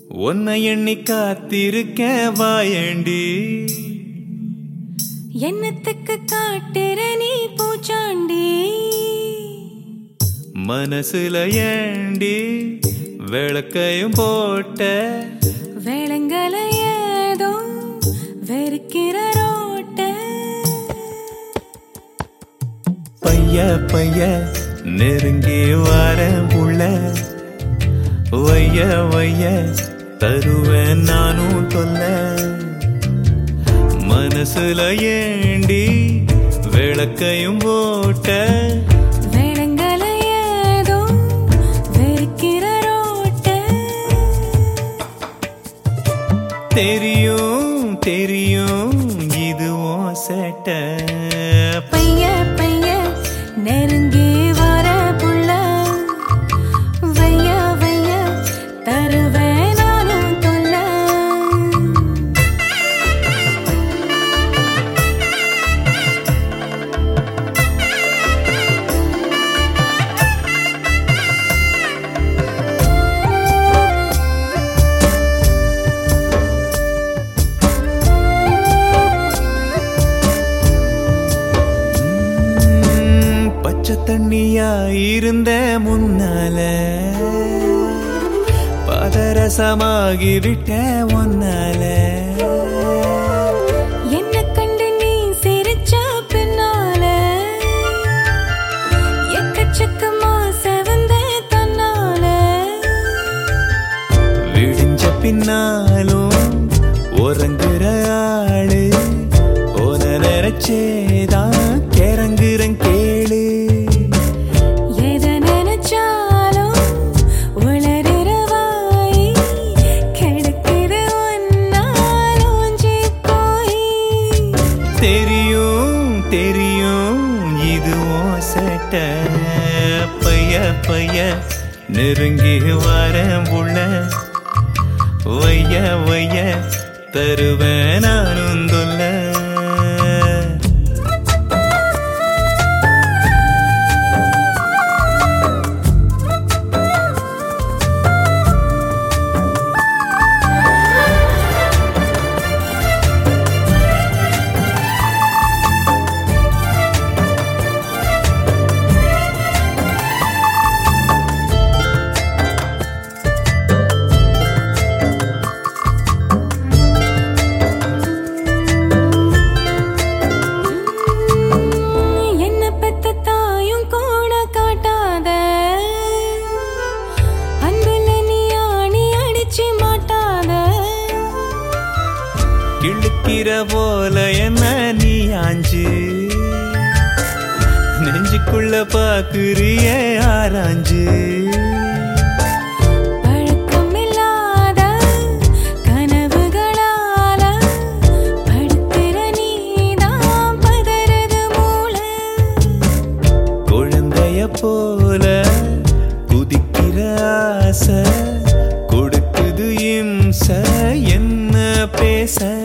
உன்னை எண்ணி காத்திருக்கேன் வாயண்டி. என்னத்துக்கு காட்டுற நீ பூச்சாண்டி? மனசுல ஏண்டி விளக்கையும் போட்ட? வேளங்களை ஏதோ வெறுக்கிற ரோட்ட. பைய பைய நெருங்கி வாரேன் புள்ள, வைய வைய தருவேன் நானும் தொல்ல. மனசுல ஏண்டி விளக்கையும் போட்ட? வேளங்களை ஏதோ வெறுக்கிற ரோட்ட. தெரியும் தெரியும் இதுவும் சேட்ட. பைய பைய நெருங்கி வர புள்ள, வைய வைய தருவேன் நானும் தொல்ல. பச்சை தண்ணியா இருந்த முன்னால பதரசமாகி விட்ட ஒன்னால. என்ன கண்டு நீ சிரிச்ச பின்னால எக்கச்சக்கமா செவந்த தன்னால. விடிஞ்ச பின்னாலும் உறங்குற ஆளு ஓன நினைச்சேதான் கிறங்குறன் கேளு. எதை நினைச்சாலும் உளறுற வாய் கெடுக்குது ஒன்னால் ஊஞ்சி போய். தெரியும் தெரியும் இதுவும் சேட்ட. பைய பைய நெருங்கி வாரேன் புள்ள, வைய வைய தருவேன் நானும் தொல்ல. கிழக்கிற போல என்ன நீ ஆஞ்சு நெஞ்சுக்குள்ள பாக்குறிய ஆராஞ்சு. பழக்கமில்லாத கனவுகளால படுத்துற நீதான் பதறது மூல. குழந்தைய போல குதிக்கிற ஆசை கொடுக்குது இம்ச என்ன பேச.